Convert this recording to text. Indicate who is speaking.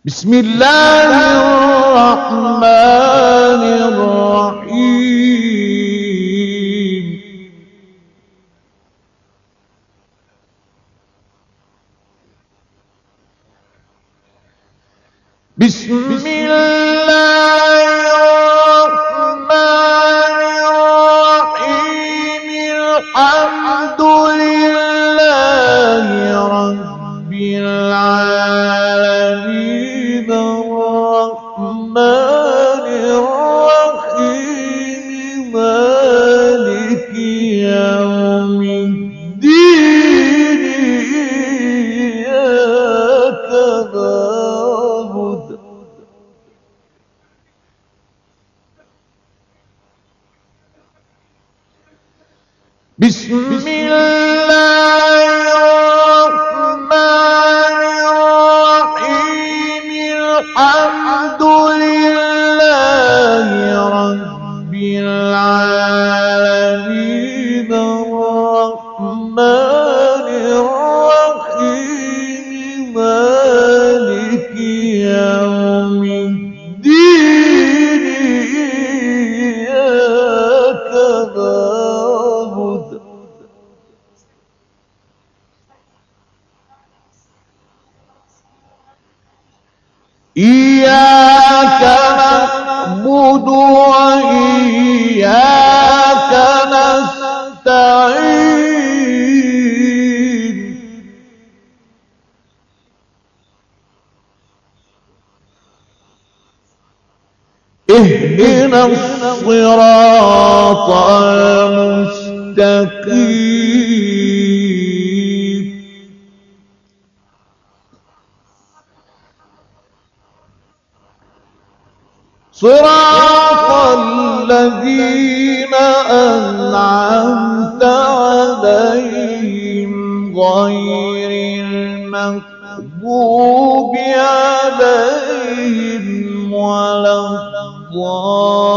Speaker 1: بسم الله الرحمن الرحيم. بسم الله الرحمن الرحيم. الحمد لله رب العالمين الرحمن الرحيم مالك يوم الدين إياك نعبد بسم الله الرحمن الرحيم. الحمد لله رب العالمين الرحمن الرحيم مالك يوم الدين إياك نعبد إياك نعبد وإياك نستعين. اهدنا الصراط المستقيم صراط الذين أنعمت عليهم غير المغضوب عليهم ولا الضالين.